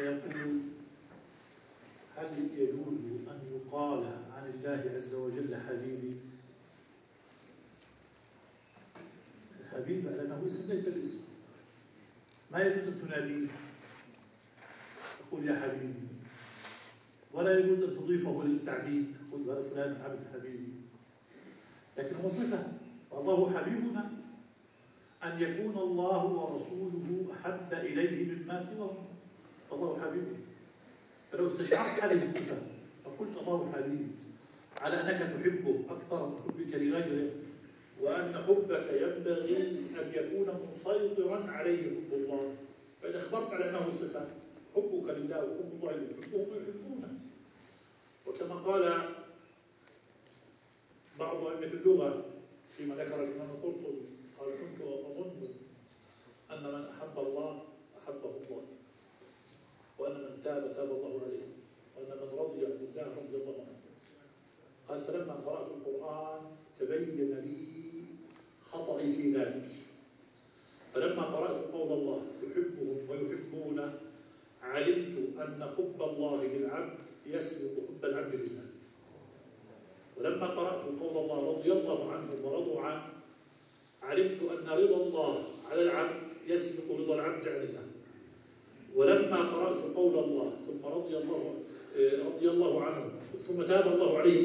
فيقول: هل يجوز أن يقال عن الله عز وجل حبيبي؟ الحبيب لأنه اسم ليس باسم، ما يجوز أن تناديه تقول يا حبيبي، ولا يجوز أن تضيفه للتعبيد تقول هذا فلان عبد حبيبي، لكن هو صفة. والله حبيبنا أن يكون الله ورسوله أحب إليه مما سواه، فالله حبيبنا. فلو استشعرت هذه الصفة فقلت الله حبيبي على أنك تحبه أكثر من حبك لغيره، وأن حبك ينبغي أن يكون مسيطرا عليه حب الله، فإن أخبرت على أنه صفة، حبك لله وحب الله يحبهم ويحبونه. وكما قال بعض أئمة اللغة فيما ذكر الإمام القرطبي، قال: كنت أظن أن من أحب الله أحبه الله، وأن من تاب تاب الله عليه، وأن من رضي بالله رضي الله عنه. قال: فلما قرأت القرآن تبين لي خطئي في ذلك، فلما قرأت قول الله يحبهم ويحبونه علمت أن حب الله للعبد يسبق حب العبد لله، ولما قرأت قول الله رضي الله عنهم ورضوا عنه علمت أن رضا الله على العبد يسبق رضا العبد عن الله، ولما قرأت قول الله ثم رضي الله عنهم ثم تاب الله عليهم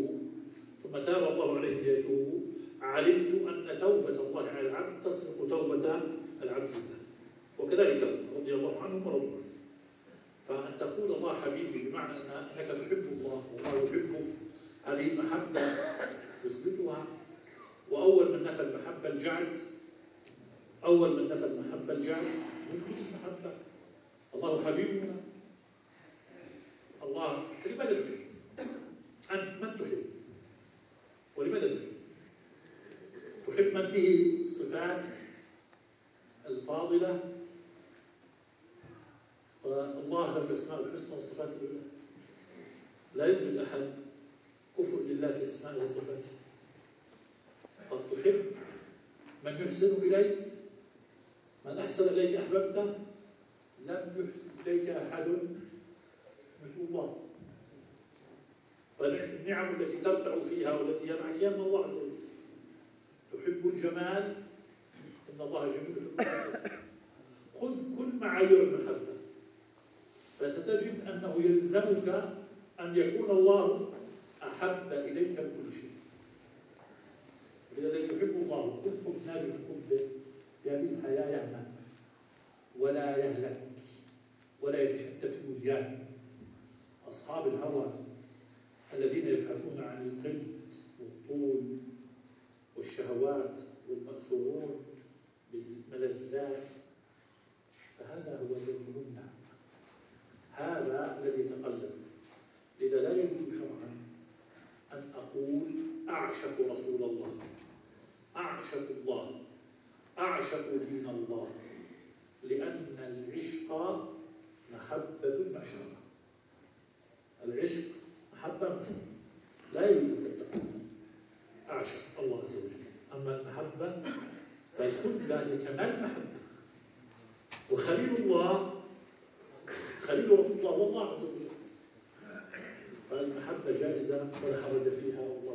ليتوبوا علمت أن توبة الله على العبد تسبق توبة العبد لله، وكذلك رضي الله عنهم ورضوا عنه. فأن تقول الله حبيبي بمعنى أنك تحب الله والله يحبك، هذه محبة يثبتها. وأول من نفى المحبة الجعل، يثبت المحبة. الله حبيبنا. الله لماذا تحب؟ أنت من تحب؟ ولماذا تحب؟ تحب من فيه صفات الفاضلة، فالله له الأسماء الحسنى والصفات العلى، لا يوجد أحد كفر لله في أسمائه وصفاته. قد تحب من يحسن إليك، من أحسن إليك أحببته، لم يحسن إليك أحد مثل الله. فالنعم التي ترتع فيها والتي هي معك هي من الله عز وجل. تحب الجمال، إن الله جميل. خذ كل معايير المحبة فستجد أنه يلزمك أن يكون الله أحب إليك من كل شيء. الذي يحب الله ادخل نار حبه في هذه الحياة يهنأ ولا يهلك ولا يتشتت في وديانه. أصحاب الهوى الذين يبحثون عن القيد والطول والشهوات والمأثورون بالملذات، فهذا هو الذي يمنع، هذا الذي يتقلب. لذا لا يجوز شرعا أن أقول أعشق رسول الله، أعشق الله، أعشق دين الله، لأن العشق محبة معشرة. العشق محبة معشرة، لا يجوز أن تقول أعشق الله عز وجل. أما المحبة فالخلة هي كمال المحبة. وخليل الله خليل رسول الله والله عز وجل، فالمحبة جائزة ولا حرج فيها. والله